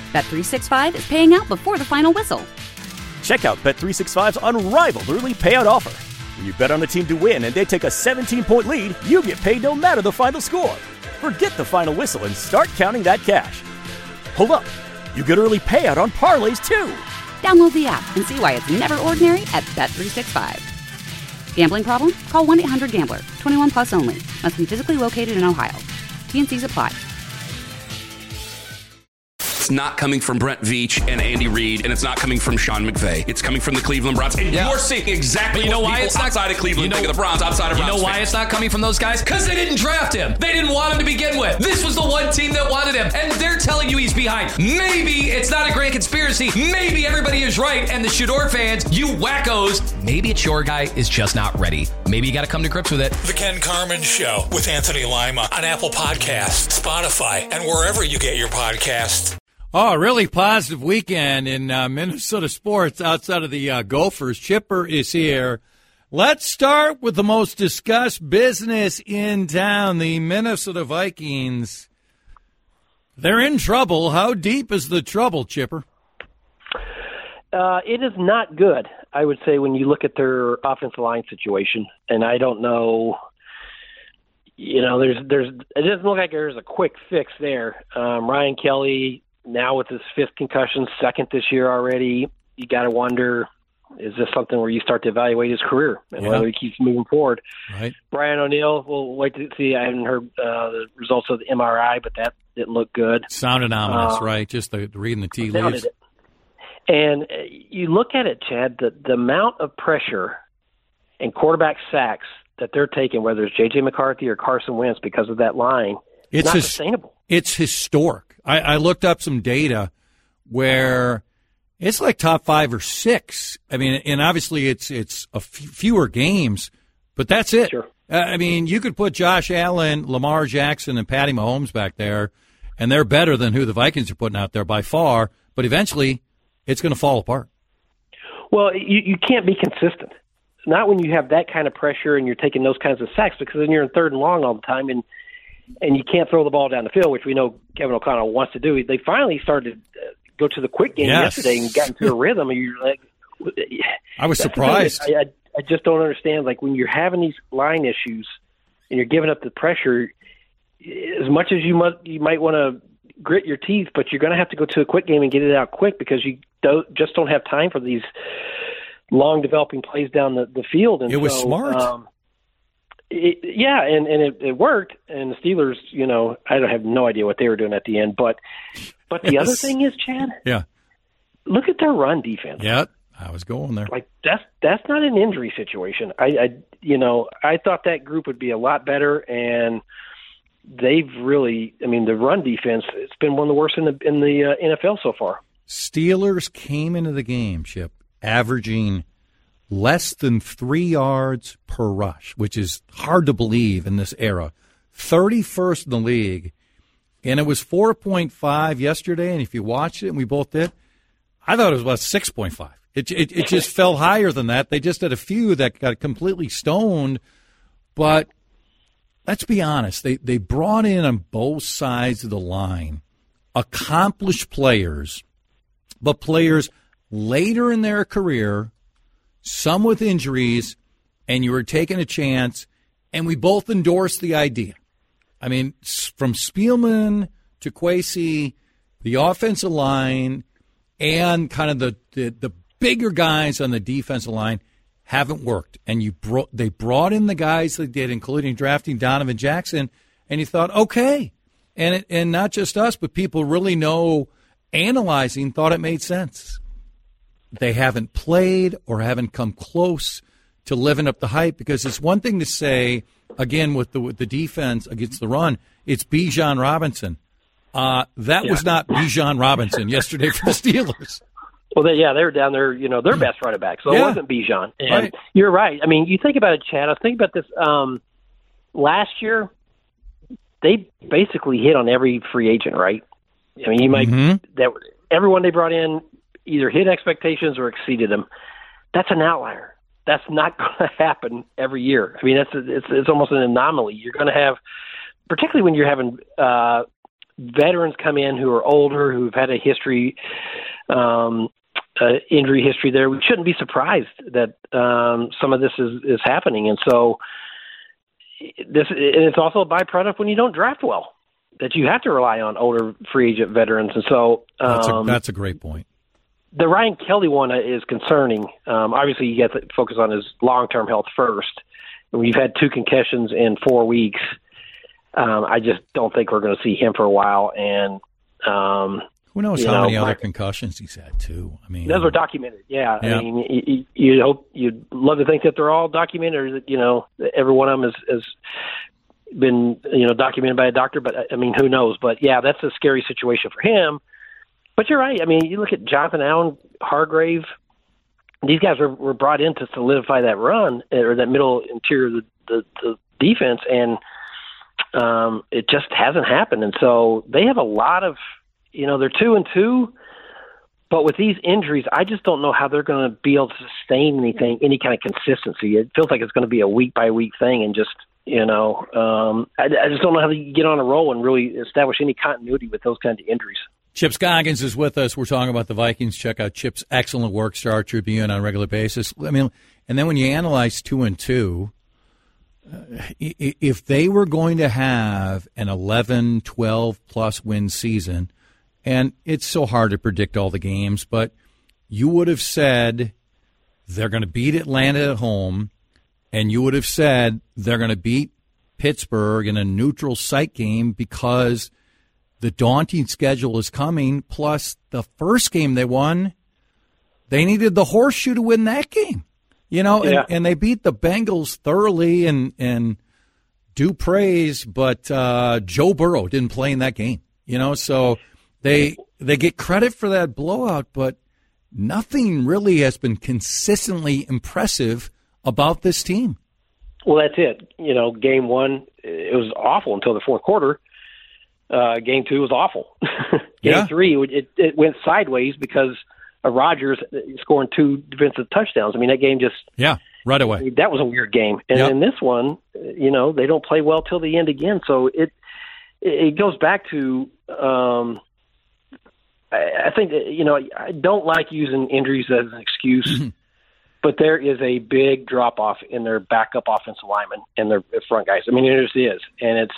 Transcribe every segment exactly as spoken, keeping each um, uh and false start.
Bet three sixty-five is paying out before the final whistle. Check out Bet three sixty-five's unrivaled early payout offer. When you bet on a team to win and they take a seventeen-point lead, you get paid no matter the final score. Forget the final whistle and start counting that cash. Hold up. You get early payout on parlays, too. Download the app and see why it's never ordinary at Bet three sixty-five. Gambling problem? Call one eight hundred gambler. twenty-one plus only. Must be physically located in Ohio. T and C's apply. It's not coming from Brent Veach and Andy Reid, and it's not coming from Sean McVay. It's coming from the Cleveland Browns. And yeah. you're seeing exactly you know what why people it's not, outside of Cleveland you know, think of the Browns, outside of You Browns know why fans. it's not coming from those guys? Because they didn't draft him. They didn't want him to begin with. This was the one team that wanted him, and they're telling you he's behind. Maybe it's not a great conspiracy. Maybe everybody is right, and the Shador fans, you wackos, maybe it's your guy is just not ready. Maybe you got to come to grips with it. The Ken Carman Show with Anthony Lima on Apple Podcasts, Spotify, and wherever you get your podcasts. Oh, a really positive weekend in uh, Minnesota sports outside of the uh, Gophers. Chipper is here. Let's start with the most discussed business in town, the Minnesota Vikings. They're in trouble. How deep is the trouble, Chipper? Uh, it is not good, I would say, when you look at their offensive line situation. And I don't know, you know, there's, there's, it doesn't look like there's a quick fix there. Um, Ryan Kelly, now with his fifth concussion, second this year already, you got to wonder, is this something where you start to evaluate his career and yeah. whether he keeps moving forward? Right. Brian O'Neill, we'll wait to see. I haven't heard uh, the results of the M R I, but that didn't look good. Sounded ominous, uh, right? Just the, reading the tea leaves. It. And you look at it, Chad, the, the amount of pressure and quarterback sacks that they're taking, whether it's J J McCarthy or Carson Wentz because of that line, it's not his, sustainable. It's historic. I, I looked up some data where it's like top five or six. I mean, and obviously it's it's a f- fewer games, but that's it. Sure. Uh, I mean, you could put Josh Allen, Lamar Jackson, and Patty Mahomes back there, and they're better than who the Vikings are putting out there by far, but eventually it's going to fall apart. Well, you, you can't be consistent. Not when you have that kind of pressure and you're taking those kinds of sacks, because then you're in third and long all the time, and and you can't throw the ball down the field, which we know Kevin O'Connell wants to do. They finally started to go to the quick game yes. yesterday and got into a rhythm. And you're like, I was surprised. I, I, I just don't understand. Like, when you're having these line issues and you're giving up the pressure, as much as you might you might want to grit your teeth, but you're going to have to go to a quick game and get it out quick because you don't just don't have time for these long developing plays down the, the field. And it was so, smart. Um, It, yeah, and, and it, it worked. And the Steelers, you know, I don't have no idea what they were doing at the end. But but the yes. other thing is, Chad, yeah, look at their run defense. Yeah, I was going there. Like that's that's not an injury situation. I, I you know I thought that group would be a lot better, and they've really. I mean, the run defense, it's been one of the worst in the in the uh, N F L so far. Steelers came into the game, Chip, averaging less than three yards per rush, which is hard to believe in this era. thirty-first in the league, and it was four point five yesterday, and if you watched it, and we both did, I thought it was about six point five. It, it, it just fell higher than that. They just had a few that got completely stoned, but let's be honest, they, they brought in on both sides of the line accomplished players, but players later in their career, some with injuries, and you were taking a chance, and we both endorsed the idea. I mean, from Spielman to Kwesi, the offensive line, and kind of the, the, the bigger guys on the defensive line haven't worked. And you brought, they brought in the guys they did, including drafting Donovan Jackson, and you thought, okay. And, it, and not just us, but people really know, analyzing, thought it made sense. They haven't played or haven't come close to living up the hype, because it's one thing to say, again, with the with the defense against the run, it's Bijan Robinson. Uh, that yeah. was not Bijan Robinson yesterday for the Steelers. Well, they, yeah, they were down there, you know, their best running back, so yeah. it wasn't Bijan. And right. You're right. I mean, you think about it, Chad. I was thinking about this. Um, last year, they basically hit on every free agent, right? I mean, you might mm-hmm. that everyone they brought in either hit expectations or exceeded them. That's an outlier. That's not going to happen every year. I mean, that's it's it's almost an anomaly. You're going to have, particularly when you're having uh, veterans come in who are older, who've had a history, um, uh, injury history there, we shouldn't be surprised that um, some of this is, is happening. And so this, and it's also a byproduct when you don't draft well, that you have to rely on older free agent veterans. And so um, that's, a, that's a great point. The Ryan Kelly one is concerning. Um, obviously, you get to focus on his long-term health first. We've had two concussions in four weeks. Um, I just don't think we're going to see him for a while. And um, who knows how know, many other concussions he's had too? I mean, those are documented. Yeah, yeah. I mean, you, you hope you'd love to think that they're all documented, or that you know every one of them has, has been you know documented by a doctor. But I mean, who knows? But yeah, that's a scary situation for him. But you're right. I mean, you look at Jonathan Allen, Hargrave. These guys were, were brought in to solidify that run or that middle interior of the, the, the defense, and um, it just hasn't happened. And so they have a lot of, you know, they're two and two, but with these injuries, I just don't know how they're going to be able to sustain anything, any kind of consistency. It feels like it's going to be a week by week thing, and just, you know, um, I, I just don't know how to get on a roll and really establish any continuity with those kinds of injuries. Chip Scoggins is with us. We're talking about the Vikings. Check out Chip's excellent work, Star Tribune, on a regular basis. I mean, and then when you analyze two and two, uh, if they were going to have an eleven, twelve plus win season, and it's so hard to predict all the games, but you would have said they're going to beat Atlanta at home, and you would have said they're going to beat Pittsburgh in a neutral site game because the daunting schedule is coming, plus the first game they won, they needed the horseshoe to win that game. You know, yeah. and, and they beat the Bengals thoroughly and, and due praise, but uh, Joe Burrow didn't play in that game. You know, so they they get credit for that blowout, but nothing really has been consistently impressive about this team. Well, that's it. You know, game one, it was awful until the fourth quarter. Uh, game two was awful. game yeah. three, it, it went sideways because of Rodgers scoring two defensive touchdowns. I mean, that game just yeah, right away. I mean, that was a weird game. And yep. in this one, you know, they don't play well till the end again. So it it goes back to um, I, I think that, you know, I don't like using injuries as an excuse. Mm-hmm. But there is a big drop off in their backup offensive linemen and their front guys. I mean, it just is, and it's.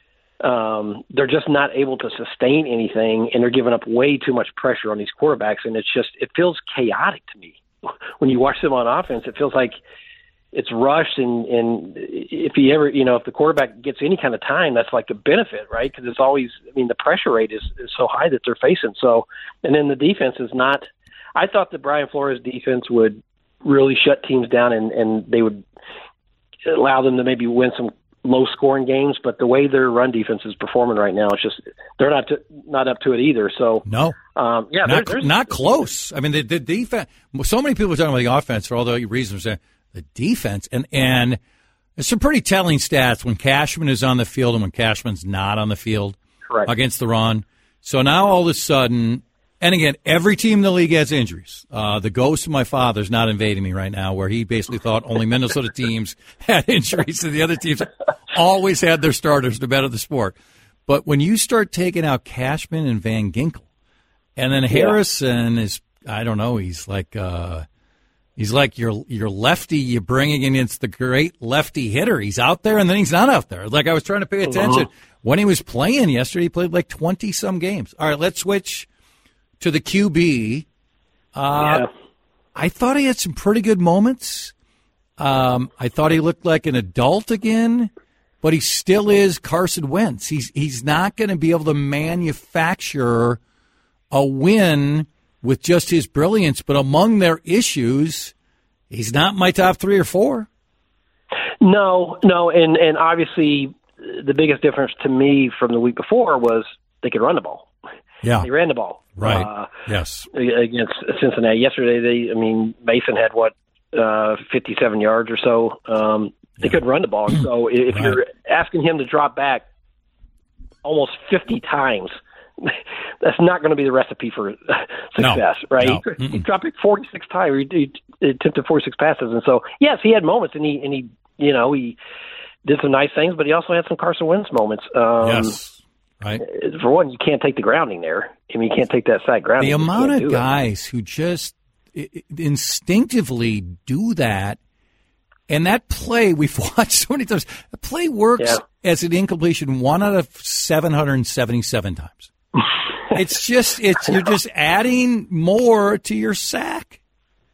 Um, they're just not able to sustain anything, and they're giving up way too much pressure on these quarterbacks, and it's just it feels chaotic to me. When you watch them on offense, it feels like it's rushed, and, and if you ever, you know, if the quarterback gets any kind of time, that's like a benefit, right? Because it's always, I mean, the pressure rate is, is so high that they're facing. So, and then the defense is not. I thought the Brian Flores defense would really shut teams down, and, and they would allow them to maybe win some low-scoring games, but the way their run defense is performing right now, it's just they're not to, not up to it either. So no, um, yeah, not, there, not close. I mean, the, the defense. So many people are talking about the offense for all the reasons. The defense, and and there's some pretty telling stats when Cashman is on the field and when Cashman's not on the field. Correct. Against the run. So now all of a sudden. And again, every team in the league has injuries. Uh, the ghost of my father's not invading me right now, where he basically thought only Minnesota teams had injuries and the other teams always had their starters no matter the sport. But when you start taking out Cashman and Van Ginkel, and then Harrison yeah. is, I don't know, he's like uh, he's like your your lefty you bring against the great lefty hitter. He's out there and then he's not out there. Like I was trying to pay attention. Uh-huh. When he was playing yesterday, he played like twenty-some games. All right, let's switch to the Q B. Uh, yeah. I thought he had some pretty good moments. Um, I thought he looked like an adult again, but he still is Carson Wentz. He's he's not going to be able to manufacture a win with just his brilliance, but among their issues, he's not my top three or four. No, no, and, and obviously the biggest difference to me from the week before was they could run the ball. Yeah. They ran the ball. Right. Uh, yes. Against Cincinnati. Yesterday, they, I mean, Mason had, what, uh, fifty-seven yards or so. Um, they yeah. couldn't run the ball. So if right. you're asking him to drop back almost fifty times, that's not going to be the recipe for success, no. right? No. He, he dropped it forty-six times. He, he attempted forty-six passes. And so, yes, he had moments, and he, and he, you know, he did some nice things, but he also had some Carson Wentz moments. Um, yes. Right. For one, you can't take the grounding there. I mean, you can't take that side grounding. The You amount can't of do it. guys who just i- instinctively do that, and that play we've watched so many times. The play works Yeah. as an incompletion one out of seven hundred seventy-seven times. It's just it's you're just adding more to your sack.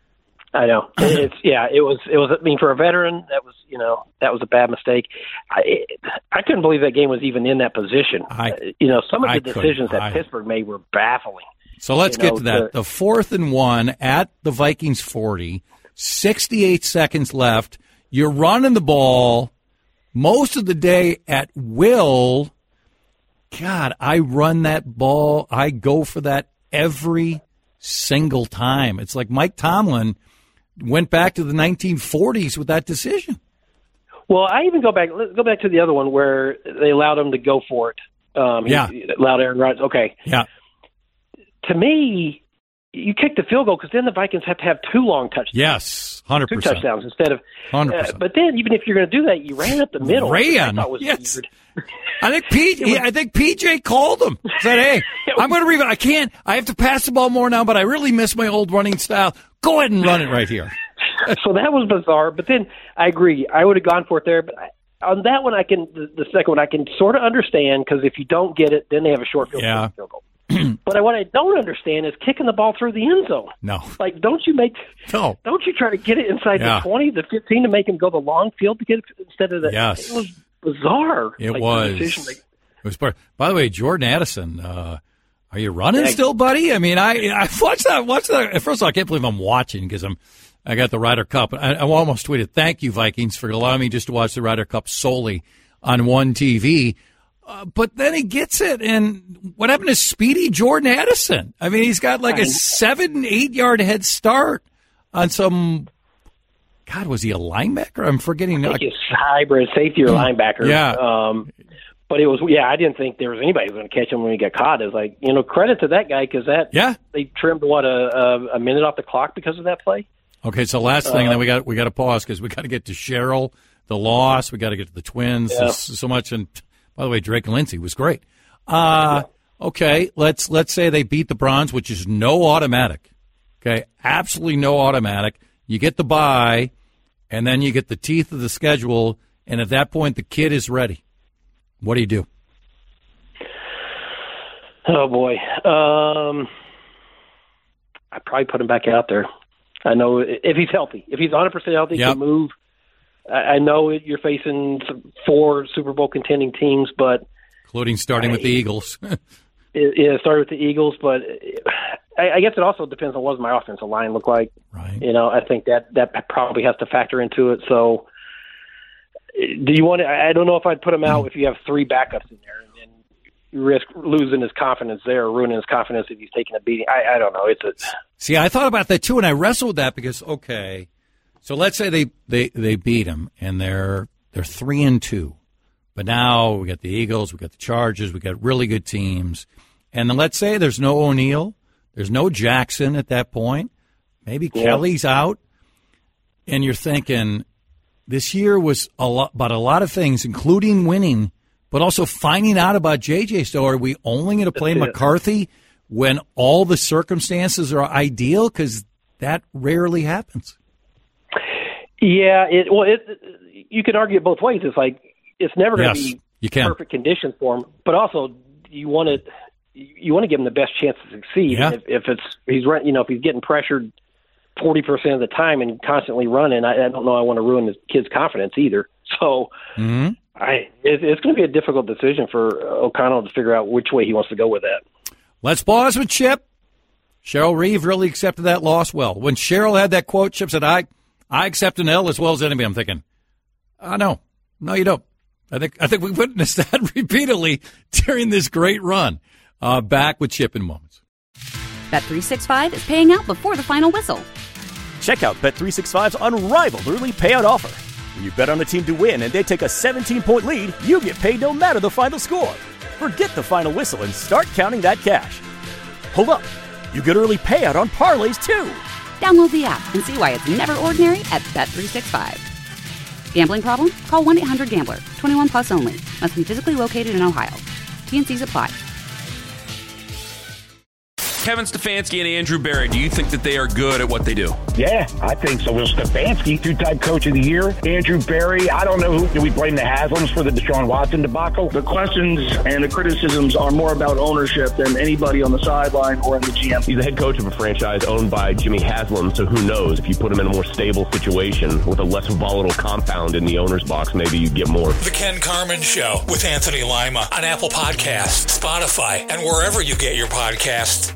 I know. It's yeah. It was. It was. I mean, for a veteran, that was you know that was a bad mistake. I it, I couldn't believe that game was even in that position. I- Uh, you know, some of the I couldn't. decisions that I- Pittsburgh made were baffling. So let's You get know, to that. the- The fourth and one at the Vikings forty, sixty-eight seconds left. You're running the ball most of the day at will. God, I run that ball. I go for that every single time. It's like Mike Tomlin went back to the nineteen forties with that decision. Well, I even go back. Let's go back to the other one where they allowed him to go for it. Um, he- Yeah. he allowed Aaron Rodgers. Okay. Yeah. To me, you kick the field goal because then the Vikings have to have two long touchdowns. Yes, one hundred Two percent. touchdowns instead of. one hundred Uh, percent. but then, even if you're going to do that, you ran up the middle. which I Ran, thought was yes. weird. I think P. I think P J called him. Said, "Hey, I'm going to re- I can't. I have to pass the ball more now, but I really miss my old running style. Go ahead and run it right here." So that was bizarre. But then I agree. I would have gone for it there. But I, on that one, I can. The, the second one, I can sort of understand because if you don't get it, then they have a short field, Yeah. field goal. But what I don't understand is kicking the ball through the end zone. No. Like, don't you make? No. Don't you try to get it inside Yeah. the twenty, the fifteen, to make him go the long field to get it instead of the? Yes. It was bizarre. It like, was. the decision, like, It was part. By the way, Jordan Addison, uh, are you running Yeah. still, buddy? I mean, I I watched that. Watched that. First of all, I can't believe I'm watching because I'm. I got the Ryder Cup. I, I almost tweeted, "Thank you, Vikings, for allowing me just to watch the Ryder Cup solely on one T V." Uh, but then he gets it, and what happened to Speedy Jordan Addison? I mean, he's got like a seven, eight yard head start on some. God, was he a linebacker? I'm forgetting. I think it's hybrid safety or linebacker. Yeah. Um, but it was, yeah, I didn't think there was anybody who was going to catch him when he got caught. It's like, you know, credit to that guy because that, Yeah. they trimmed, what, a, a, a minute off the clock because of that play? Okay, so last thing, and then we got we got to pause because we got to get to Cheryl, the loss. We got to get to the Twins. Yeah. There's so much, and by the way, Drake and Lindsay was great. Uh, okay, let's let's say they beat the Browns, which is no automatic. Okay, absolutely no automatic. You get the bye, and then you get the teeth of the schedule, and at that point, the kid is ready. What do you do? Oh, boy. Um, I'd probably put him back out there. I know if he's healthy. If he's one hundred percent healthy, Yep. can move. I, I know you're facing some, four Super Bowl contending teams, but Including starting with the Eagles. it, it started with the Eagles, but I, I guess it also depends on what my offensive line look like. Right. You know, I think that that probably has to factor into it. So, do you want to? I don't know if I'd put him out if you have three backups in there, and then you risk losing his confidence there, or ruining his confidence if he's taking a beating. I, I don't know. It's a See, I thought about that too, and I wrestled with that because okay, so let's say they, they, they beat them and they're they're three and two, but now we got the Eagles, we got the Chargers, we got really good teams, and then let's say there's no O'Neal, there's no Jackson at that point, maybe Yeah. Kelly's out, and you're thinking this year was a lot about a lot of things, including winning, but also finding out about J J. So are we only going to play That's it. McCarthy when all the circumstances are ideal? Because that rarely happens. yeah. It well, it you can argue it both ways. It's like it's never going to Yes, be you can. perfect conditions for him, but also you want to you want to give him the best chance to succeed. Yeah. If, if it's he's run- you know if he's getting pressured forty percent of the time and constantly running, I, I don't know. I want to ruin his kid's confidence either. So. Mm-hmm. I, it, it's going to be a difficult decision for O'Connell to figure out which way he wants to go with that. Let's pause with Chip. Cheryl Reeve really accepted that loss well. When Cheryl had that quote, Chip said, I I accept an L as well as anybody. I'm thinking, oh, no. No, you don't. I think I think we witnessed that repeatedly during this great run. Uh, back with Chip in moments. Bet three sixty-five is paying out before the final whistle. Check out Bet three sixty-five's unrivaled early payout offer. When you bet on a team to win and they take a seventeen-point lead, you get paid no matter the final score. Forget the final whistle and start counting that cash. Hold up. You get early payout on parlays, too. Download the app and see why it's never ordinary at Bet three sixty-five. Gambling problem? Call one eight hundred gambler. twenty-one plus only. Must be physically located in Ohio. T N Cs apply. Kevin Stefanski and Andrew Berry, do you think that they are good at what they do? Yeah, I think so. Well, Stefanski, two-time coach of the year. Andrew Berry, I don't know who. Do we blame the Haslams for the Deshaun Watson debacle? The questions and the criticisms are more about ownership than anybody on the sideline or in the G M. He's the head coach of a franchise owned by Jimmy Haslam, so who knows? If you put him in a more stable situation with a less volatile compound in the owner's box, maybe you'd get more. The Ken Carman Show with Anthony Lima on Apple Podcasts, Spotify, and wherever you get your podcasts.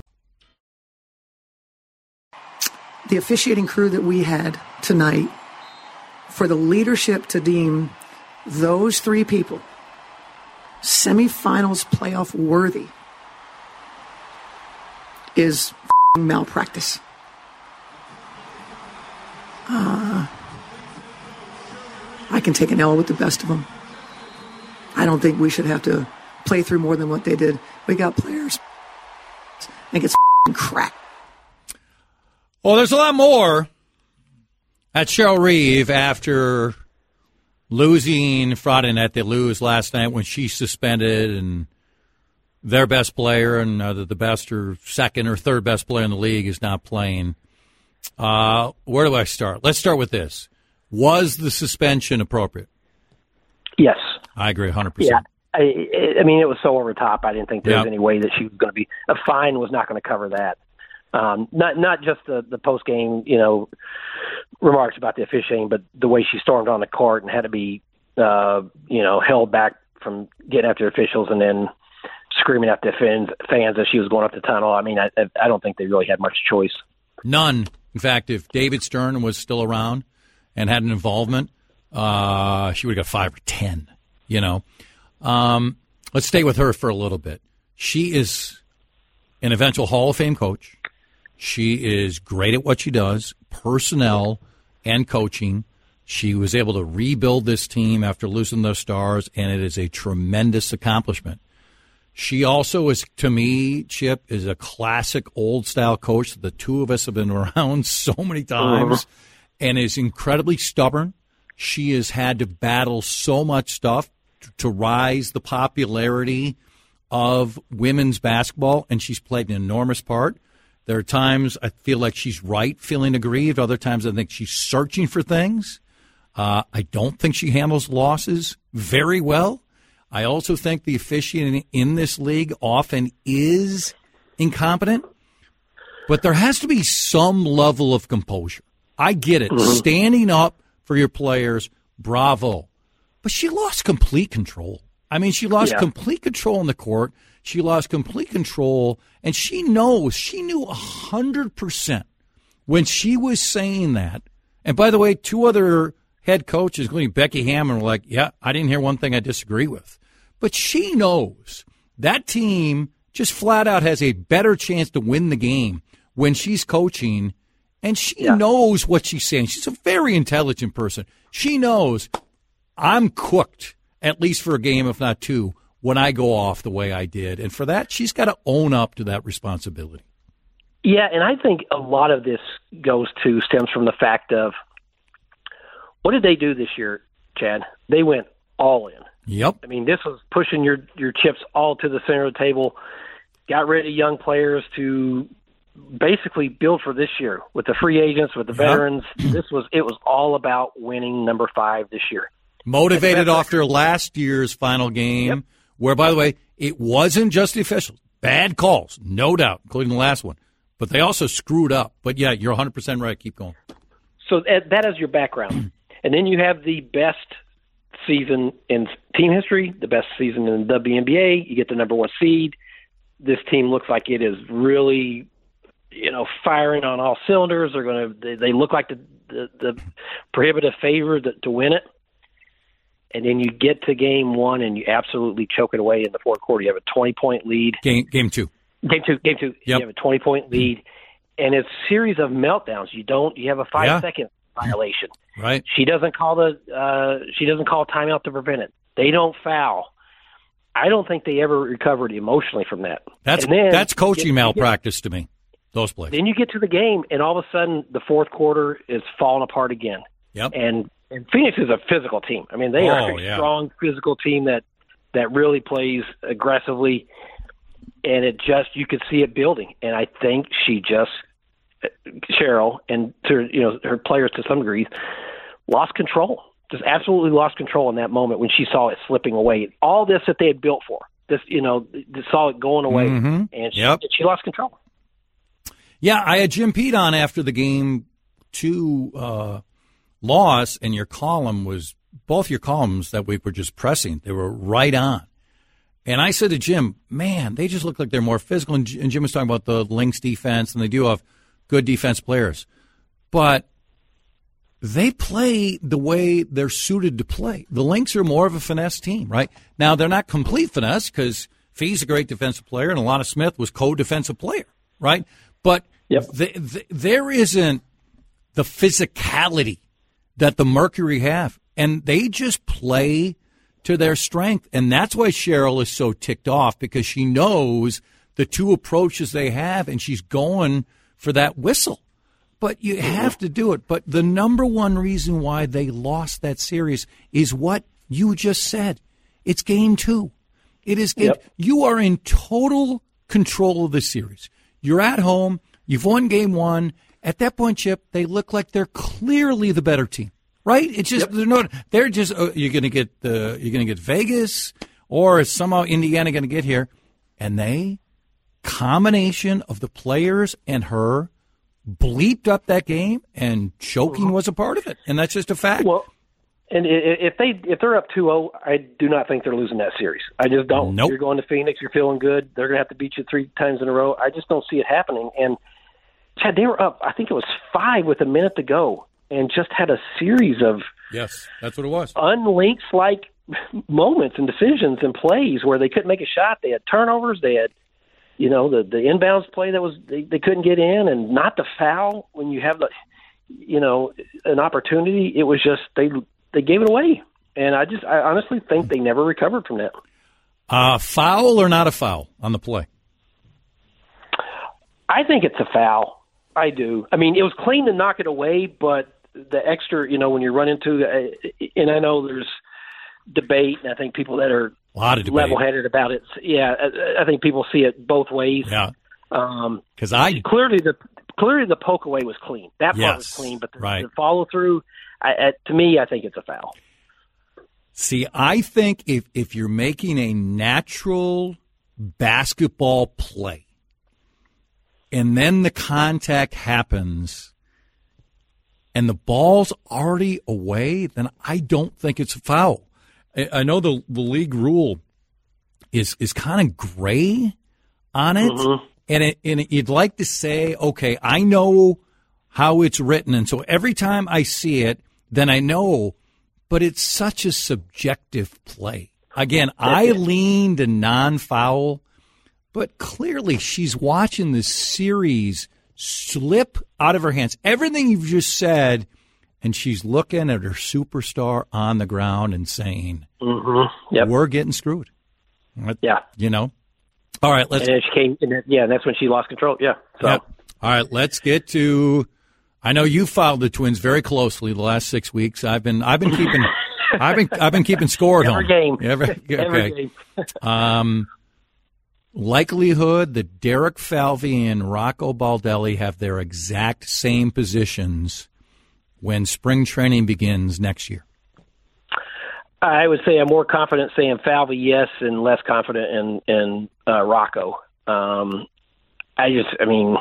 The officiating crew that we had tonight, for the leadership to deem those three people semifinals playoff worthy is malpractice. Uh, I can take an L with the best of them. I don't think we should have to play through more than what they did. We got players. I think it's crap. Well, there's a lot more at Cheryl Reeve after losing Friday night. They lose last night when she's suspended and their best player and uh, the best or second or third best player in the league is not playing. Uh, where do I start? Let's start with this. Was the suspension appropriate? Yes. I agree one hundred percent. Yeah. I, I mean, it was so over the top. I didn't think there was yep. any way that she was going to be – a fine was not going to cover that. Um, not not just the, the post game, you know, remarks about the officiating, but the way she stormed on the court and had to be, uh, you know, held back from getting after officials and then screaming at the fans, fans as she was going up the tunnel. I mean, I I don't think they really had much choice. None. In fact, if David Stern was still around and had an involvement, uh, she would have got five or ten. You know, um, let's stay with her for a little bit. She is an eventual Hall of Fame coach. She is great at what she does, personnel and coaching. She was able to rebuild this team after losing those stars, and it is a tremendous accomplishment. She also is, to me, Chip, is a classic old-style coach. The two of us have been around so many times, and is incredibly stubborn. She has had to battle so much stuff to rise the popularity of women's basketball, and she's played an enormous part. There are times I feel like she's right, feeling aggrieved. Other times I think she's searching for things. Uh, I don't think she handles losses very well. I also think the officiating in this league often is incompetent. But there has to be some level of composure. I get it. Mm-hmm. Standing up for your players, bravo. But she lost complete control. I mean, she lost yeah. complete control in the court. She lost complete control, and she knows, she knew one hundred percent when she was saying that. And by the way, two other head coaches, including Becky Hammond, were like, yeah, I didn't hear one thing I disagree with. But she knows that team just flat out has a better chance to win the game when she's coaching, and she yeah. knows what she's saying. She's a very intelligent person. She knows I'm cooked, at least for a game, if not two, when I go off the way I did. And for that, she's got to own up to that responsibility. Yeah, and I think a lot of this goes to, stems from the fact of, what did they do this year, Chad? They went all in. Yep. I mean, this was pushing your, your chips all to the center of the table, got rid of young players to basically build for this year with the free agents, with the veterans. Yep. This was, it was all about winning number five this year. Motivated after last year's final game, yep. where, by the way, it wasn't just the officials. Bad calls, no doubt, including the last one. But they also screwed up. But, yeah, you're one hundred percent right. Keep going. So that is your background. And then you have the best season in team history, the best season in the W N B A. You get the number one seed. This team looks like it is really, you know, firing on all cylinders. They're going to. They, they look like the, the, the prohibitive favorite to, to win it. And then you get to game one and you absolutely choke it away in the fourth quarter. You have a twenty-point lead. Game game two. Game two. Game two. Yep. You have a twenty-point lead. And it's a series of meltdowns. You don't. You have a five-second yeah. violation. Right. She doesn't call the. Uh, she doesn't call timeout to prevent it. They don't foul. I don't think they ever recovered emotionally from that. That's then, that's coaching get, malpractice get, to me. Those plays. Then you get to the game, and all of a sudden, the fourth quarter is falling apart again. Yep. And. And Phoenix is a physical team. I mean, they oh, are a yeah. strong physical team that that really plays aggressively, and it just you could see it building. And I think she just Cheryl and to you know her players to some degree lost control, just absolutely lost control in that moment when she saw it slipping away. All this that they had built for, this you know, saw it going away, mm-hmm. and she, yep. she lost control. Yeah, I had Jim Pete on after the game two uh, loss, and your column was, both your columns that week were just pressing. They were right on. And I said to Jim, man, they just look like they're more physical. And Jim was talking about the Lynx defense, and they do have good defense players. But they play the way they're suited to play. The Lynx are more of a finesse team, right? Now, they're not complete finesse because Fee's a great defensive player, and Alana Smith was co-defensive player, right? But yep. the, the, there isn't the physicality that the Mercury have, and they just play to their strength. And that's why Cheryl is so ticked off, because she knows the two approaches they have, and she's going for that whistle. But you have to do it. But the number one reason why they lost that series is what you just said. It's game two. It is game. Yep. You are in total control of the series. You're at home. You've won game one. At that point, Chip, they look like they're clearly the better team, right? It's just yep. they're not. They're just. Uh, you're going to get the. You're going to get Vegas, or is somehow Indiana going to get here? And they, combination of the players and her, bleeped up that game, and choking mm-hmm. was a part of it, and that's just a fact. Well, and if they if they're up two oh, I do not think they're losing that series. I just don't. Nope. You're going to Phoenix. You're feeling good. They're going to have to beat you three times in a row. I just don't see it happening. And Chad, they were up. I think it was five with a minute to go, and just had a series of yes, that's what it was. Unlynx like moments and decisions and plays where they couldn't make a shot. They had turnovers. They had, you know, the the inbounds play that was they, they couldn't get in, and not the foul when you have the, you know, an opportunity. It was just they they gave it away, and I just I honestly think they never recovered from that. Uh, foul or not a foul on the play? I think it's a foul. I do. I mean, it was clean to knock it away, but the extra, you know, when you run into, uh, and I know there's debate, and I think people that are a lot of debate. level-headed about it, yeah, I, I think people see it both ways. Yeah. Um, because I clearly the clearly the poke away was clean. That part yes, was clean, but the, right. the follow through, I, I, to me, I think it's a foul. See, I think if if you're making a natural basketball play, and then the contact happens, and the ball's already away, then I don't think it's a foul. I know the, the league rule is is kind of gray on it, mm-hmm. and it, and you'd like to say, okay, I know how it's written, and so every time I see it, then I know, but it's such a subjective play. Again, I lean to non-foul, but clearly she's watching this series slip out of her hands. Everything you've just said, and she's looking at her superstar on the ground and saying, mm-hmm. yep. we're getting screwed. Yeah. You know? All right, let's. And then she came, and then, yeah, that's when she lost control. Yeah. So. Yep. All right, let's get to. I know you followed the Twins very closely the last six weeks. I've been, I've been keeping, I've been, I've been keeping score at Every home. Game. Every game. Every Okay. game. um, likelihood that Derek Falvey and Rocco Baldelli have their exact same positions when spring training begins next year. I would say I'm more confident saying Falvey yes, and less confident in in uh, Rocco. Um, I just, I mean,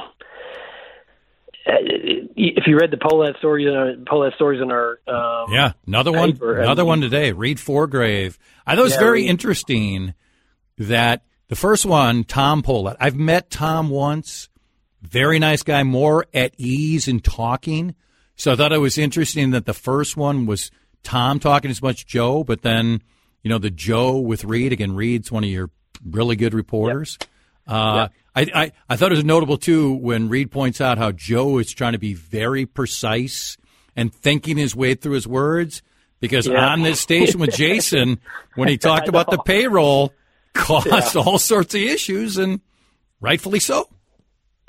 if you read the Pohlad stories in our Pohlad stories in our um, yeah, another one, paper, another I mean, one today. Reed Forgrave. I thought it was yeah, very Reed. interesting that the first one, Tom Pohlad. I've met Tom once. Very nice guy, more at ease in talking. So I thought it was interesting that the first one was Tom talking as much Joe, but then, you know, the Joe with Reed. Again, Reed's one of your really good reporters. Yep. Uh, yep. I, I, I thought it was notable, too, when Reed points out how Joe is trying to be very precise and thinking his way through his words, because yeah. on this station with Jason, when he talked about the payroll, caused yeah. all sorts of issues, and rightfully so.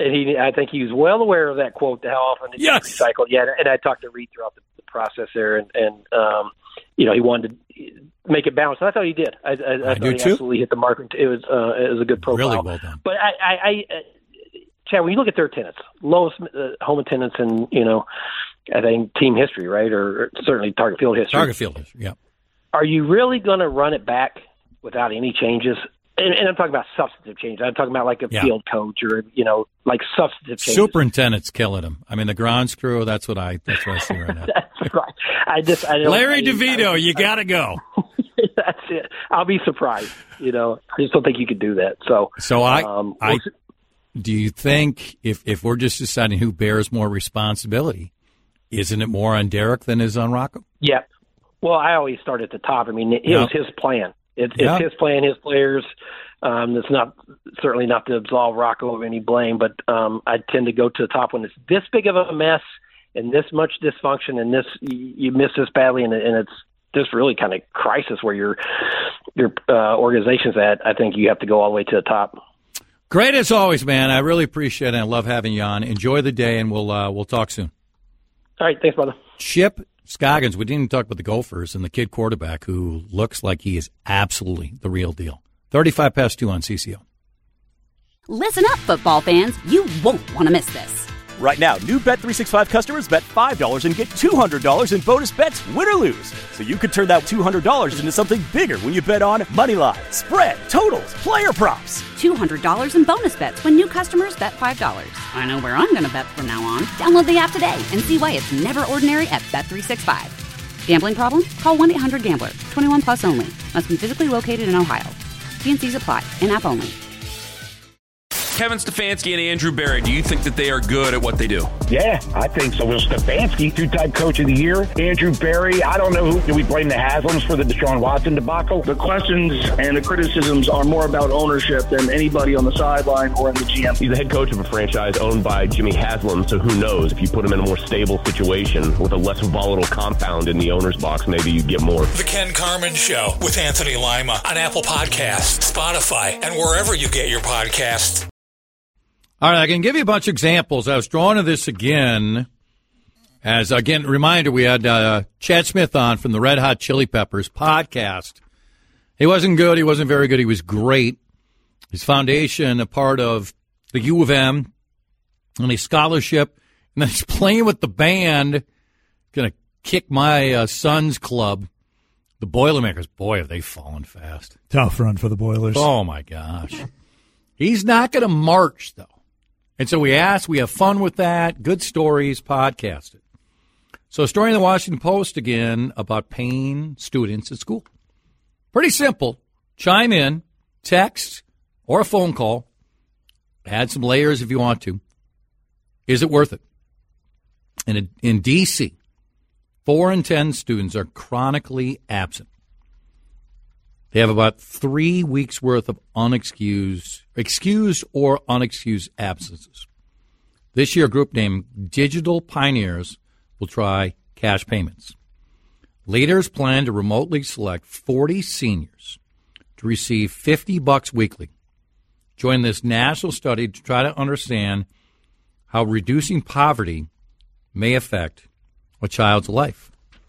and he, I think he was well aware of that quote. How often it yes. gets recycled? Yeah, and I talked to Reed throughout the, the process there, and, and um, you know, he wanted to make it balanced. And I thought he did. I, I, I, I thought do he too. absolutely hit the mark. It was uh, it was a good profile. Really well done. But I, I, I Chad, when you look at their attendance, lowest uh, home attendance in, you know, I think team history, right, or, or certainly target field history. Target field history, yeah. Are you really going to run it back without any changes? And, and I'm talking about substantive changes. I'm talking about like a yeah. field coach or, you know, like substantive changes. Superintendent's killing him. I mean, the grounds crew, that's what I that's what I see right now. That's right. I just, I don't, Larry I, DeVito, I, you got to go. That's it. I'll be surprised. You know, I just don't think you could do that. So, so I, um, I do you think if, if we're just deciding who bears more responsibility, isn't it more on Derek than is on Rocco? Yeah. Well, I always start at the top. I mean, it yeah. was his plan. It, yeah. It's his plan, his players. Um, it's not certainly not to absolve Rocco of any blame, but um, I tend to go to the top when it's this big of a mess and this much dysfunction and this you, you miss this badly, and, and it's this really kind of crisis where your your uh, organization's at. I think you have to go all the way to the top. Great as always, man. I really appreciate it. I love having you on. Enjoy the day, and we'll uh, we'll talk soon. All right, thanks, brother. Chip Scoggins. We didn't even talk about the Gophers and the kid quarterback who looks like he is absolutely the real deal. thirty-five past two on C C O. Listen up, football fans. You won't want to miss this. Right now, new Bet three sixty-five customers bet five dollars and get two hundred dollars in bonus bets, win or lose. So you could turn that two hundred dollars into something bigger when you bet on money line, spread, totals, player props. two hundred dollars in bonus bets when new customers bet five dollars. I know where I'm going to bet from now on. Download the app today and see why it's never ordinary at Bet three sixty-five. Gambling problem? Call one eight hundred gambler. twenty-one plus only. Must be physically located in Ohio. T N Cs apply. In-app only. Kevin Stefanski and Andrew Berry, do you think that they are good at what they do? Yeah, I think so. Will Stefanski, two-time coach of the year. Andrew Berry, I don't know who. Do we blame the Haslams for the Deshaun Watson debacle? The questions and the criticisms are more about ownership than anybody on the sideline or in the G M. He's the head coach of a franchise owned by Jimmy Haslam, so who knows? If you put him in a more stable situation with a less volatile compound in the owner's box, maybe you get more. The Ken Carman Show with Anthony Lima on Apple Podcasts, Spotify, and wherever you get your podcasts. All right, I can give you a bunch of examples. I was drawn to this again. As, again, reminder, we had uh, Chad Smith on from the Red Hot Chili Peppers podcast. He wasn't good. He wasn't very good. He was great. His foundation, a part of the U of M, and a scholarship. And then he's playing with the band. Going to kick my uh, son's club, the Boilermakers. Boy, have they fallen fast. Tough run for the Boilers. Oh, my gosh. He's not going to march, though. And so we asked, we have fun with that, good stories, podcast it. So a story in the Washington Post again about paying students at school. Pretty simple. Chime in, text, or a phone call. Add some layers if you want to. Is it worth it? And in D C, four in ten students are chronically absent. They have about three weeks' worth of unexcused, excused or unexcused absences. This year, a group named Digital Pioneers will try cash payments. Leaders plan to remotely select forty seniors to receive fifty bucks weekly. Join this national study to try to understand how reducing poverty may affect a child's life.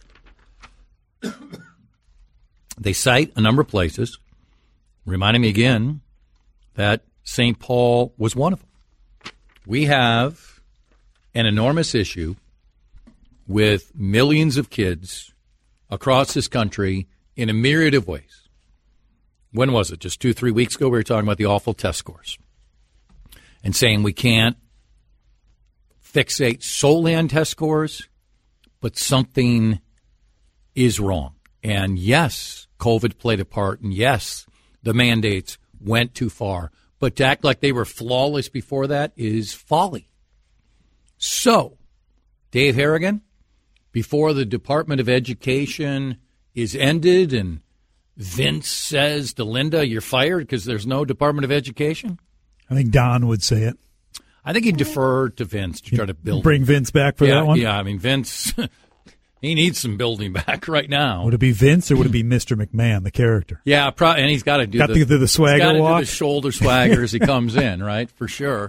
They cite a number of places, reminding me again that Saint Paul was one of them. We have an enormous issue with millions of kids across this country in a myriad of ways. When was it? Just two, three weeks ago, we were talking about the awful test scores and saying we can't fixate solely on test scores, but something is wrong. And yes, COVID played a part, and yes, the mandates went too far. But to act like they were flawless before that is folly. So, Dave Harrigan, before the Department of Education is ended and Vince says to Linda, you're fired because there's no Department of Education? I think Don would say it. I think he'd defer to Vince to try to build. Bring Vince back for yeah, that one? Yeah, I mean, Vince... He needs some building back right now. Would it be Vince or would it be Mister McMahon, the character? Yeah, pro- and he's got to do got the, to do the swagger he's walk. Do the shoulder swagger as he comes in, right? For sure.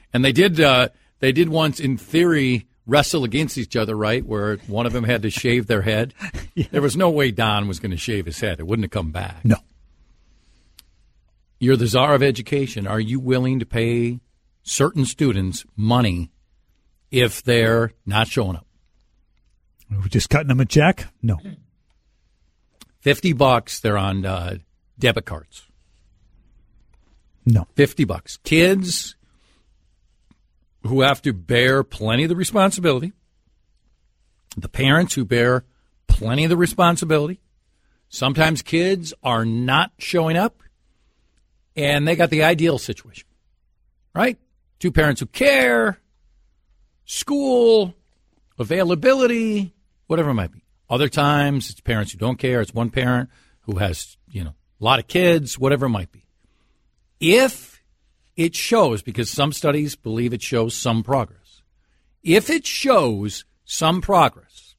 And they did. Uh, they did once, in theory, wrestle against each other, right? Where one of them had to shave their head. Yeah. There was no way Don was going to shave his head. It wouldn't have come back. No. You're the czar of education. Are you willing to pay certain students money if they're not showing up? Are we just cutting them a check? No. Fifty bucks. They're on uh, debit cards. No. Fifty bucks. Kids who have to bear plenty of the responsibility. The parents who bear plenty of the responsibility. Sometimes kids are not showing up, and they got the ideal situation, right? Two parents who care, school, availability, whatever it might be. Other times, it's parents who don't care. It's one parent who has, you know, a lot of kids, whatever it might be. If it shows, because some studies believe it shows some progress. If it shows some progress,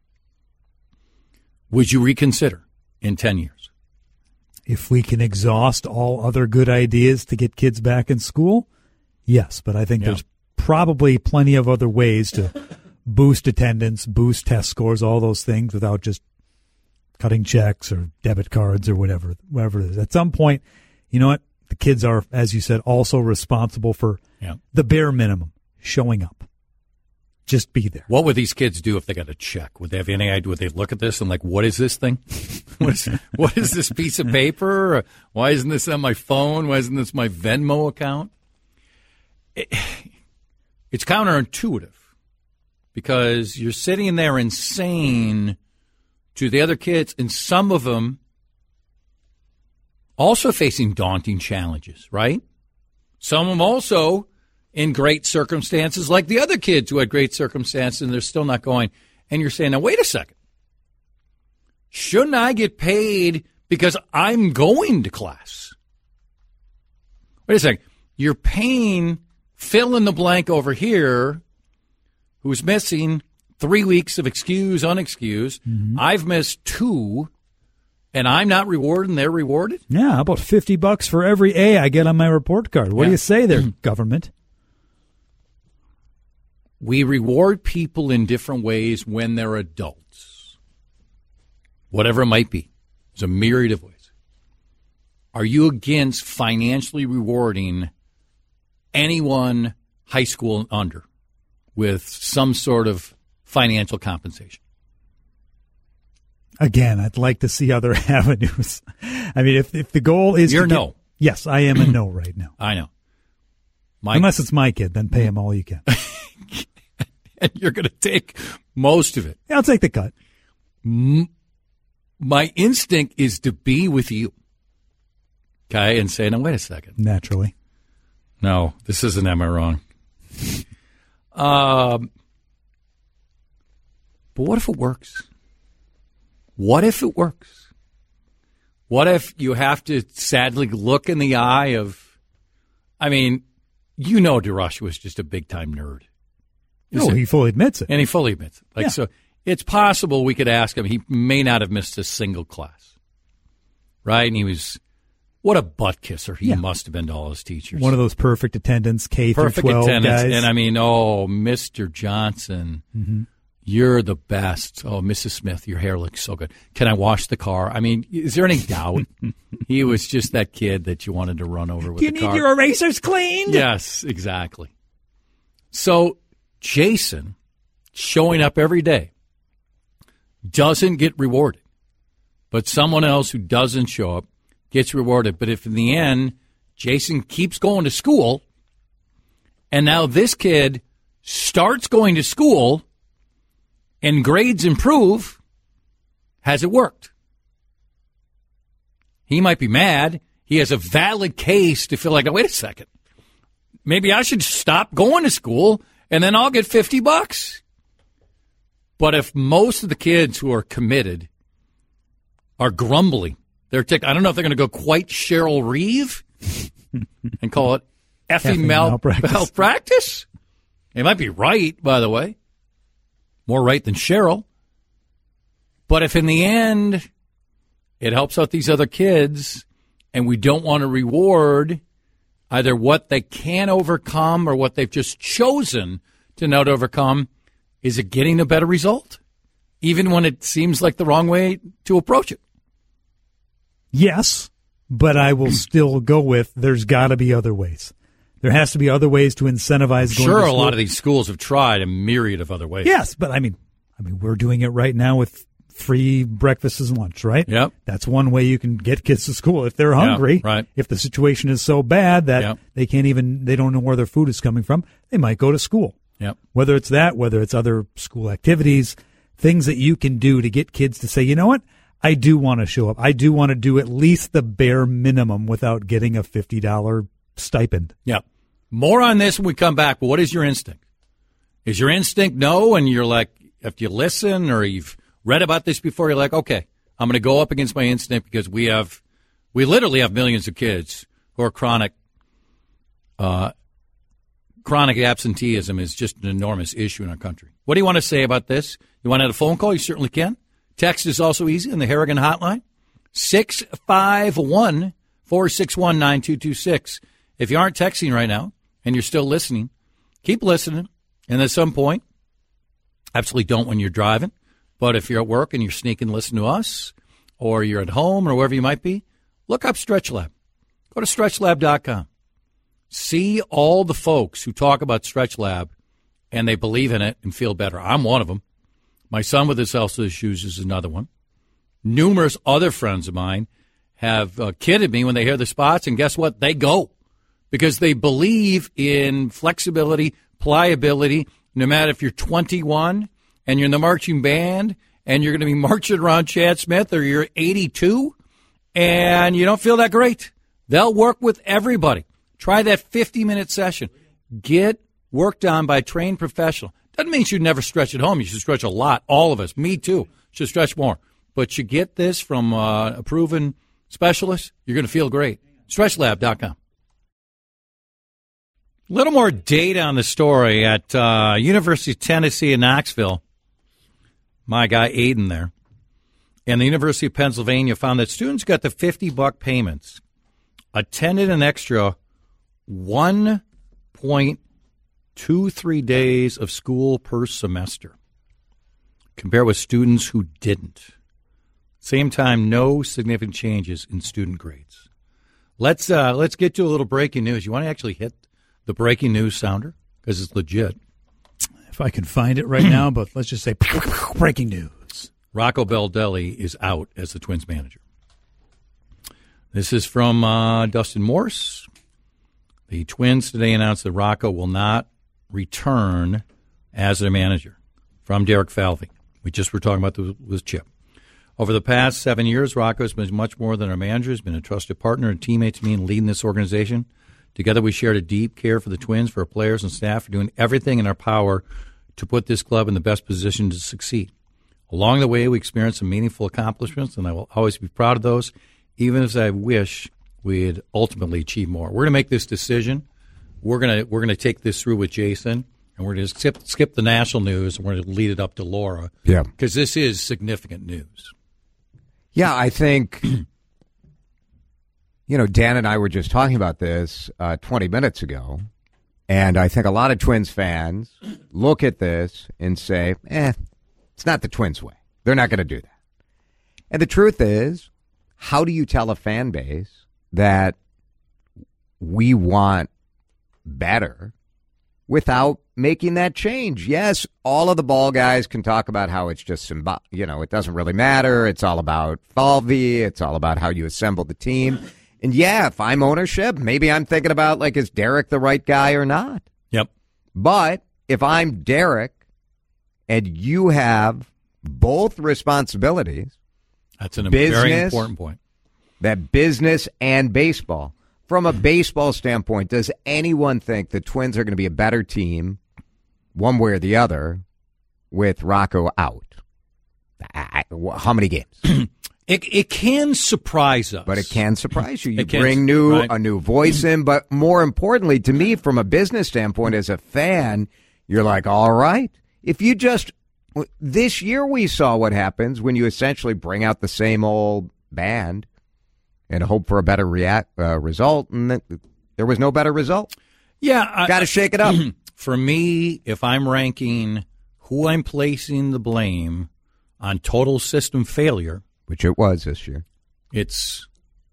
would you reconsider in ten years? If we can exhaust all other good ideas to get kids back in school, yes. But I think yeah. there's probably plenty of other ways to boost attendance, boost test scores, all those things without just cutting checks or debit cards or whatever, whatever it is. At some point, you know what? The kids are, as you said, also responsible for yeah. the bare minimum, showing up. Just be there. What would these kids do if they got a check? Would they have any idea? Would they look at this and like, what is this thing? what, is, what is this piece of paper? Or why isn't this on my phone? Why isn't this my Venmo account? It, it's counterintuitive because you're sitting there insane to the other kids, and some of them also facing daunting challenges, right? Some of them also in great circumstances, like the other kids who had great circumstances and they're still not going. And you're saying, now, wait a second. Shouldn't I get paid because I'm going to class? Wait a second. You're paying fill in the blank over here who's missing three weeks of excuse, unexcused. Mm-hmm. I've missed two. And I'm not rewarded and they're rewarded? Yeah, how about fifty bucks for every A I get on my report card? What yeah. do you say there, government? We reward people in different ways when they're adults. Whatever it might be. There's a myriad of ways. Are you against financially rewarding anyone high school and under with some sort of financial compensation? Again, I'd like to see other avenues. I mean, if if the goal is You're to get, no. Yes, I am a no right now. I know. My, Unless it's my kid, then pay him all you can. And you're going to take most of it. Yeah, I'll take the cut. M- my instinct is to be with you. Okay, and say, no, wait a second. Naturally. No, this isn't, am I wrong? um, but what if it works? What if it works? What if you have to sadly look in the eye of, I mean, you know DeRush was just a big-time nerd. No, he fully admits it. And he fully admits it. Like, yeah. So it's possible we could ask him. He may not have missed a single class, right? And he was, what a butt kisser he yeah. must have been to all his teachers. One of those perfect attendance, K through perfect twelve attendance. guys. And I mean, oh, Mister Johnson. Mm-hmm. You're the best. Oh, Missus Smith, your hair looks so good. Can I wash the car? I mean, is there any doubt? He was just that kid that you wanted to run over with you the car. You need your erasers cleaned? Yes, exactly. So Jason, showing up every day, doesn't get rewarded. But someone else who doesn't show up gets rewarded. But if in the end, Jason keeps going to school, and now this kid starts going to school, and grades improve, has it worked? He might be mad. He has a valid case to feel like, oh, wait a second. Maybe I should stop going to school, and then I'll get fifty bucks. But if most of the kids who are committed are grumbling, they're tick- I don't know if they're going to go quite Cheryl Reeve and call it effing mal- malpractice. malpractice. They might be right, by the way. More right than Cheryl. But if in the end it helps out these other kids and we don't want to reward either what they can overcome or what they've just chosen to not overcome. Is it getting a better result, even when it seems like the wrong way to approach it? Yes, but I will still go with there's got to be other ways. There has to be other ways to incentivize going Sure, to a school. lot of these schools have tried a myriad of other ways. Yes, but I mean, I mean, we're doing it right now with free breakfast and lunch, right? Yep. That's one way you can get kids to school if they're hungry. Yeah, right. If the situation is so bad that Yep. they can't even, they don't know where their food is coming from, they might go to school. Yep. Whether it's that, whether it's other school activities, things that you can do to get kids to say, you know what? I do want to show up. I do want to do at least the bare minimum without getting a fifty dollars stipend. Yeah. More on this when we come back, but what is your instinct? Is your instinct no, and you're like, if you listen or you've read about this before, you're like, okay, I'm going to go up against my instinct because we have, we literally have millions of kids who are chronic, uh, chronic absenteeism is just an enormous issue in our country. What do you want to say about this? You want to have a phone call? You certainly can. Text is also easy on the Harrigan hotline, six five one, four six one, nine two two six. If you aren't texting right now and you're still listening, keep listening. And at some point, absolutely don't when you're driving. But if you're at work and you're sneaking listen to us, or you're at home or wherever you might be, look up Stretch Lab. Go to stretch lab dot com. See all the folks who talk about Stretch Lab and they believe in it and feel better. I'm one of them. My son with his health issues is another one. Numerous other friends of mine have uh, kidded me when they hear the spots, and guess what? They go because they believe in flexibility, pliability, no matter if you're twenty-one and you're in the marching band and you're going to be marching around Chad Smith, or you're eighty-two and you don't feel that great. They'll work with everybody. Try that fifty-minute session. Get worked on by a trained professional. Doesn't mean you should never stretch at home. You should stretch a lot. All of us. Me too. Should stretch more. But you get this from uh, a proven specialist, you're going to feel great. stretch lab dot com. A little more data on the story at uh, University of Tennessee in Knoxville. My guy Aiden there. And the University of Pennsylvania found that students got the fifty buck payments, attended an extra one point two three days of school per semester, compared with students who didn't. Same time, no significant changes in student grades. Let's uh, let's get to a little breaking news. You want to actually hit the breaking news sounder because it's legit. If I can find it right now, but let's just say breaking news. Rocco Baldelli is out as the Twins manager. This is from uh, Dustin Morse. The Twins today announced that Rocco will not return as their manager. From Derek Falvey. We just were talking about this with Chip. Over the past seven years, Rocco has been much more than a manager. He's been a trusted partner and teammate to me in leading this organization. Together, we shared a deep care for the Twins, for our players and staff, for doing everything in our power to put this club in the best position to succeed. Along the way, we experienced some meaningful accomplishments, and I will always be proud of those, even as I wish we'd ultimately achieve more. We're going to make this decision. We're going to we're going to take this through with Jason, and we're going to skip skip the national news, and we're going to lead it up to Laura. Yeah, because this is significant news. Yeah, I think, you know, Dan and I were just talking about this uh, twenty minutes ago, and I think a lot of Twins fans look at this and say, eh, it's not the Twins way. They're not going to do that. And the truth is, how do you tell a fan base that we want better without making that change? Yes, all of the ball guys can talk about how it's just symbolic. You know, it doesn't really matter. It's all about Falvey. It's all about how you assemble the team. And yeah, if I'm ownership, maybe I'm thinking about, like, is Derek the right guy or not? Yep. But if I'm Derek and you have both responsibilities, that's a business, very important point. That business and baseball. From a baseball standpoint, does anyone think the Twins are going to be a better team, one way or the other, with Rocco out? I, I, how many games? It it can surprise us, but it can surprise you. You it bring can, new right. a new voice in, but more importantly, to me, from a business standpoint, as a fan, you're like, all right, if you just this year we saw what happens when you essentially bring out the same old band and hope for a better react, uh, result, and the There was no better result. Yeah. Got to shake it up. For me, if I'm ranking who I'm placing the blame on total system failure, which it was this year, it's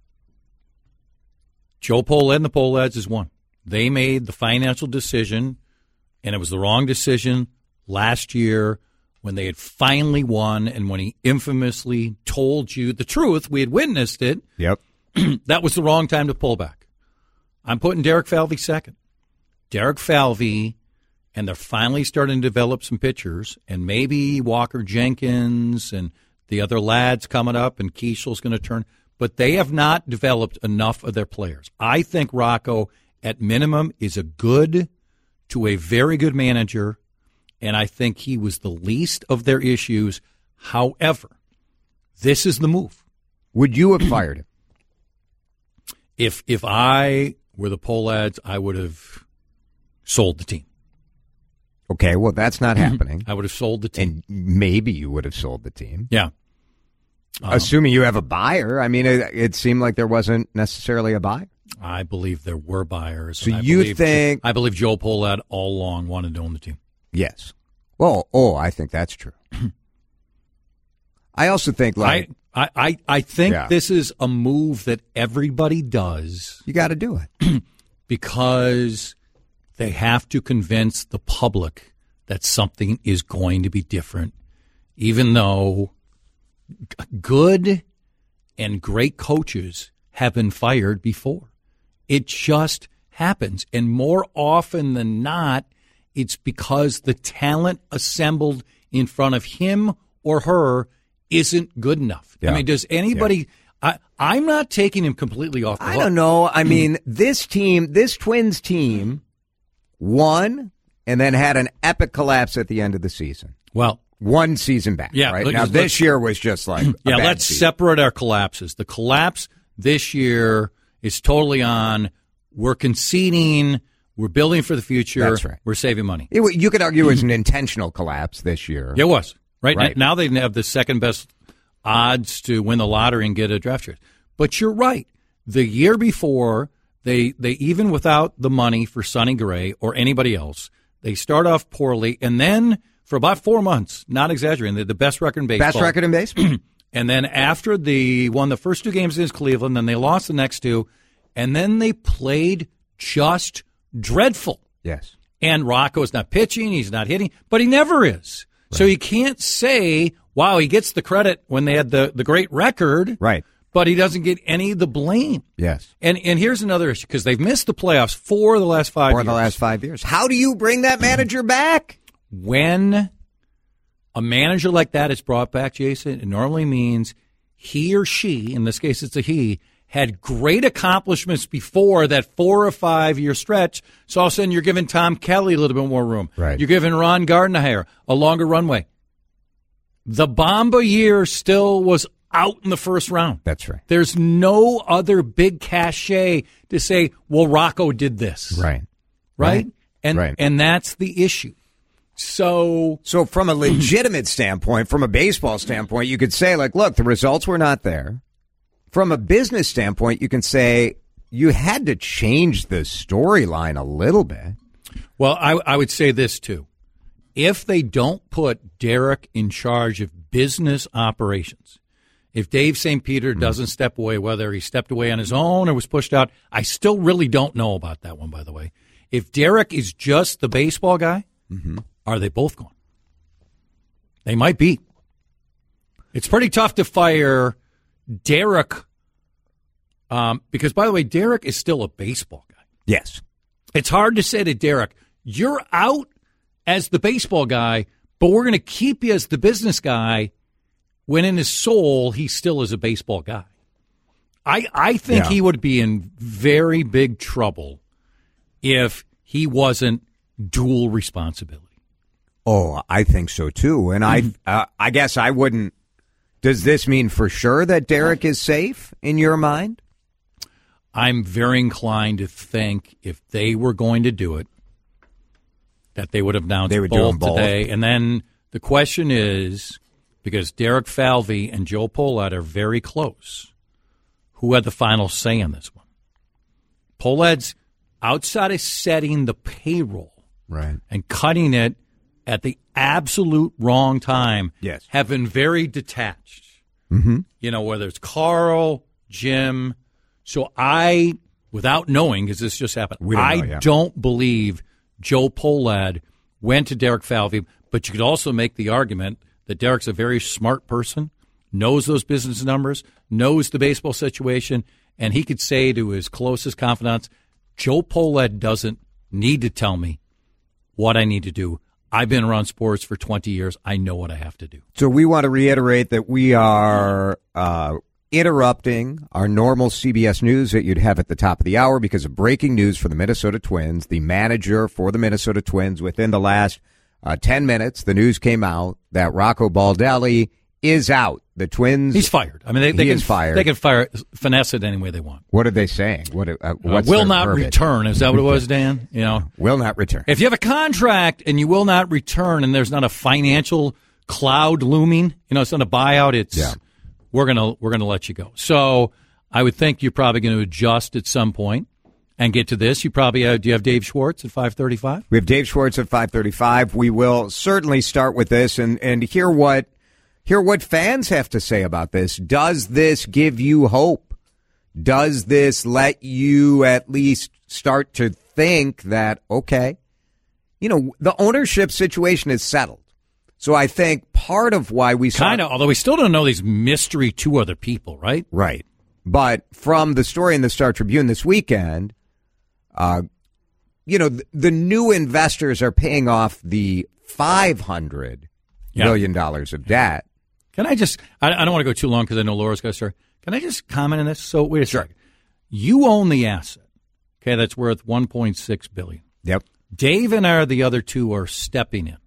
Joe Pohlad and the Pohlads is one. They made the financial decision, and it was the wrong decision last year when they had finally won and when he infamously told you the truth. We had witnessed it. Yep. That was the wrong time to pull back. I'm putting Derek Falvey second. Derek Falvey, and they're finally starting to develop some pitchers, and maybe Walker Jenkins and the other lads coming up, and Keishel's going to turn. But they have not developed enough of their players. I think Rocco, at minimum, is a good to a very good manager, and I think he was the least of their issues. However, this is the move. Would you have fired him? If if I were the Pohlads, I would have sold the team. Okay, well, that's not happening. I would have sold the team. And maybe you would have sold the team. Yeah. Um, Assuming you have a buyer. I mean, it, it seemed like there wasn't necessarily a buyer. I believe there were buyers. So I you believe, think... I believe Joe Pohlad all along wanted to own the team. Yes. Well, oh, I think that's true. I also think, like... I, I, I think yeah. this is a move that everybody does. You got to do it. Because they have to convince the public that something is going to be different, even though good and great coaches have been fired before. It just happens. And more often than not, it's because the talent assembled in front of him or her isn't good enough. Yeah. I mean, does anybody... Yeah. I, I'm not taking him completely off the I hook. don't know. I mean, this team, this Twins team won and then had an epic collapse at the end of the season. Well, one season back, yeah, right? Now, this year was just like a yeah, bad let's season. separate our collapses. The collapse this year is totally on we're conceding, we're building for the future, That's right. We're saving money. It, you could argue it was an intentional collapse this year. Yeah, it was. Right, right. Now they have the second best odds to win the lottery and get a draft choice. But you're right. The year before, they they even without the money for Sonny Gray or anybody else, they start off poorly, and then for about four months, not exaggerating, they're the best record in baseball. Best record in baseball. And then after the won the first two games against Cleveland, then they lost the next two, and then they played just dreadful. Yes. And Rocco's not pitching, he's not hitting, but he never is. Right. So you can't say, wow, he gets the credit when they had the, the great record. Right. But he doesn't get any of the blame. Yes. And and here's another issue, because they've missed the playoffs for the last five for years. For the last five years. How do you bring that manager back? When a manager like that is brought back, Jason, it normally means he or she, in this case it's a he, had great accomplishments before that four or five year stretch. So all of a sudden you're giving Tom Kelly a little bit more room. Right. You're giving Ron Gardenhire a longer runway. The Bamba year still was out in the first round. That's right. There's no other big cachet to say, well, Rocco did this. Right. Right? right. And right. and that's the issue. So So from a legitimate standpoint, from a baseball standpoint, you could say, like, look, the results were not there. From a business standpoint, you can say you had to change the storyline a little bit. Well, I, I would say this, too. If they don't put Derek in charge of business operations, if Dave Saint Peter doesn't step away, whether he stepped away on his own or was pushed out, I still really don't know about that one, by the way. If Derek is just the baseball guy, mm-hmm. are they both gone? They might be. It's pretty tough to fire Derek, um, because, by the way, Derek is still a baseball guy. Yes. It's hard to say to Derek, you're out as the baseball guy, but we're going to keep you as the business guy, when in his soul, he still is a baseball guy. I, I think yeah. he would be in very big trouble if he wasn't dual responsibility. Oh, I think so, too. And mm-hmm. I, uh, I guess I wouldn't. Does this mean for sure that Derek is safe in your mind? I'm very inclined to think if they were going to do it, that they would have announced they would both, do both today. And then the question is, because Derek Falvey and Joe Pohlad are very close, who had the final say on this one? Pohlad's outside of setting the payroll right. and cutting it at the absolute wrong time, yes. have been very detached. Mm-hmm. You know, whether it's Carl, Jim. So I, without knowing, because this just happened, We don't I know, yeah. don't believe Joe Pohlad went to Derek Falvey, but you could also make the argument that Derek's a very smart person, knows those business numbers, knows the baseball situation, and he could say to his closest confidants, Joe Pohlad doesn't need to tell me what I need to do. I've been around sports for twenty years. I know what I have to do. So we want to reiterate that we are uh, interrupting our normal C B S News that you'd have at the top of the hour because of breaking news for the Minnesota Twins. The manager for the Minnesota Twins, within the last uh, ten minutes, the news came out that Rocco Baldelli is out. The Twins. He's fired. I mean, they, they he can is fired. They can fire finesse it any way they want. What are they saying? What uh, Uh, what's will their not verbiage? return. Is that what it was, Dan? You know, will not return. If you have a contract and you will not return, and there's not a financial cloud looming, you know, it's not a buyout. It's Yeah. we're gonna we're gonna let you go. So I would think you're probably going to adjust at some point and get to this. You probably have, do you have Dave Schwartz at five thirty-five? We have Dave Schwartz at five thirty-five. We will certainly start with this and and hear what. Hear what fans have to say about this. Does this give you hope? Does this let you at least start to think that, okay, you know, the ownership situation is settled. So I think part of why we saw... Kind of, although we still don't know these mystery two other people, right? Right. But from the story in the Star Tribune this weekend, uh, you know, the, the new investors are paying off the five hundred Yeah. million dollars of debt. Can I just, I, I don't want to go too long because I know Laura's got to start. Can I just comment on this? So wait a second. You own the asset, okay, that's worth one point six billion dollars. Yep. Dave and I, are the other two, are stepping in.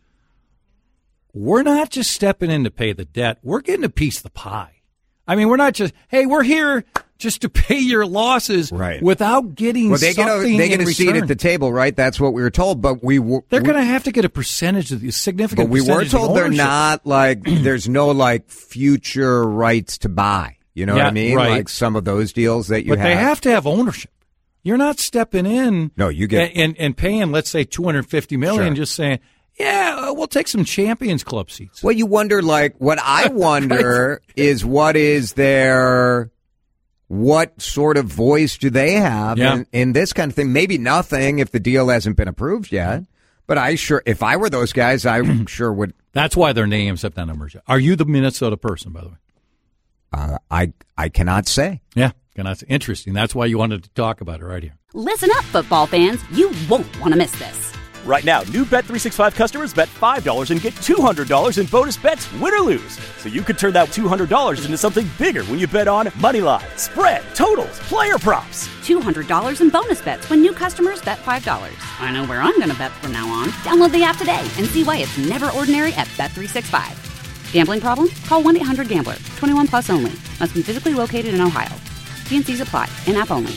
We're not just stepping in to pay the debt. We're getting a piece of the pie. I mean, we're not just, hey, we're here just to pay your losses right. without getting well, they something get a, they get in a seat return. at the table, right? That's what we were told, but we were... They're going to have to get a percentage of the significant But we were percentage of the told they're ownership. not like, there's no like future rights to buy. You know Yeah, what I mean? right. Like some of those deals that you But have. they have to have ownership. You're not stepping in No, you get- and, and, and paying, let's say, two hundred fifty million dollars, Sure. just saying, yeah, we'll take some Champions Club seats. Well, you wonder, like, what I wonder is what is their, what sort of voice do they have Yeah. in, in this kind of thing? Maybe nothing if the deal hasn't been approved yet. But I sure, if I were those guys, I sure would. That's why their names have that number. Are you the Minnesota person, by the way? Uh, I I cannot say. Yeah, cannot say. Interesting. That's why you wanted to talk about it right here. Listen up, football fans. You won't want to miss this. Right now, new Bet three sixty-five customers bet five dollars and get two hundred dollars in bonus bets, win or lose. So you could turn that two hundred dollars into something bigger when you bet on money line, spread, totals, player props. two hundred dollars in bonus bets when new customers bet five dollars. I know where I'm going to bet from now on. Download the app today and see why it's never ordinary at Bet three sixty-five. Gambling problem? Call one eight hundred gambler. twenty-one plus only. Must be physically located in Ohio. T and C's apply. In-app only.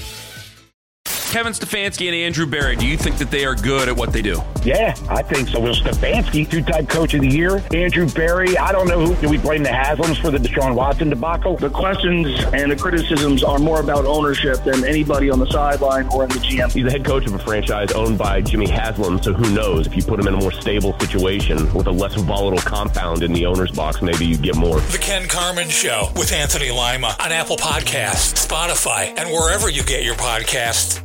Kevin Stefanski and Andrew Berry, do you think that they are good at what they do? Yeah, I think so. Will Stefanski, two-time coach of the year. Andrew Berry, I don't know who. Do we blame the Haslams for the Deshaun Watson debacle? The questions and the criticisms are more about ownership than anybody on the sideline or in the G M. He's the head coach of a franchise owned by Jimmy Haslam, so who knows? If you put him in a more stable situation with a less volatile compound in the owner's box, maybe you get more. The Ken Carman Show with Anthony Lima on Apple Podcasts, Spotify, and wherever you get your podcasts.